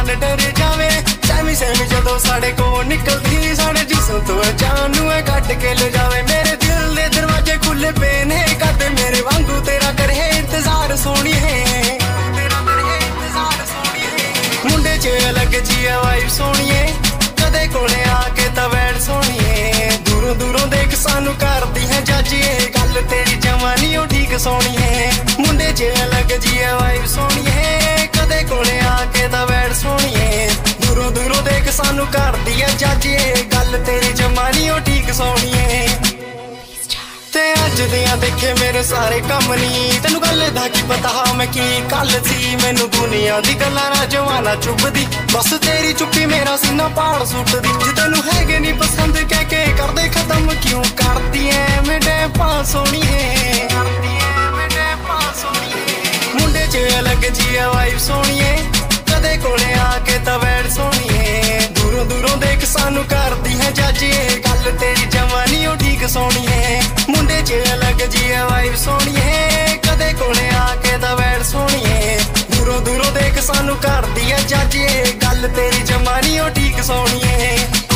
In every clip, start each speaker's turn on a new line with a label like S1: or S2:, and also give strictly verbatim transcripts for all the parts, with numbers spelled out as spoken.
S1: मन डर जावे। सैमी सैमी जदों साडे कोल निकलदी साडे जिस्म तो जान नूं कट के ले जावे। मेरे दिल दे दरवाजे खुले पे ने कद मेरे वांगू तेरा करे इंतजार सोहणीए, तेरा करे इंतजार सोहणीए। मुंडे च अलग जी वाइब सोहणीए, कदे कोले आके तां बैठ सोहणीए। दूरों दूरों देख सानू करदी है जज ये गल तेरी जवानी ओ ठीक सोहणीए। मुंडे च अलग जी वाइब सोहणीए, कदे कोले आके तां बैठ सोहणीए। दूरों दूरों देख सानू करदी है जज ये गल तेरी जवानी ओ ठीक सोहणीए। ते अज दियां देखे मेरे सारे कम नी, तेनू गल दा की पता मैं की कल सी। मैनू दुनिया दी गल्लां ना जवाना चुभदी, बस तेरी चुप्पी मेरा सीना पाड़ सुटदी। जे तेनू हैगे नी पसंद कह के कर दे खत्म क्यों करदी ऐ मेरे पास सोहणीए, करदी ऐ मेरे पास सोहणीए। मुंडे च अलग जी वाइब सोहणीए, कदे कोले आके तां बैठ सोहणीए। दूरों दूरों देख सानू करदी है जज ये गल तेरी जवानी ओ ठीक सोहणीए। मुंडे च अलग जी वाइब सोहणीए, कदे कोले आके तां बैठ सोहणीए। दूरों दूरों देख सानू करदी है जज ये गल तेरी जवानी ओ ठीक सोहणीए।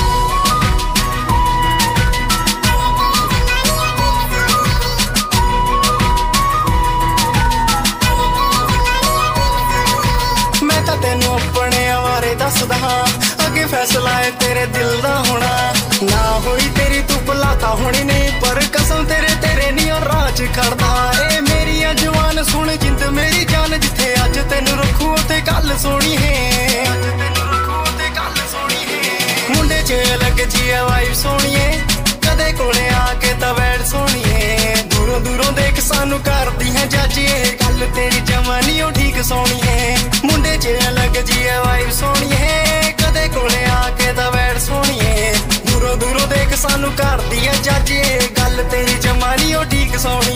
S1: मैं तां तैनू अपने बारे दसदा हां, अगे फैसला है तेरे दिल दा होना। ना होई तेरी तू भुलाता होनी नहीं, पर कसम तेरे तेरे नी और राज खड़दा। ए मेरी जवान सुन जिंद मेरी जान, जिथे अज तेनू रखू ते गल सोहणी है, अज तेनू रखू ते गल सोहणी है। मुंडे च अलग जी वाइब सोहणीए, कदे कोले आके तां बैठ सोहणीए। दूरों दूरों देख सानू करदी है जज ये गल तेरी जवानी ओ ठीक सोहणीए। मुंडे च अलग जी वाइब सोहणीए, कदे कोले आके तां बैठ सोहणीए। दूरों दूरों देख सानू करदी है जज ये गल तेरी जवानी ओ ठीक सोहणी।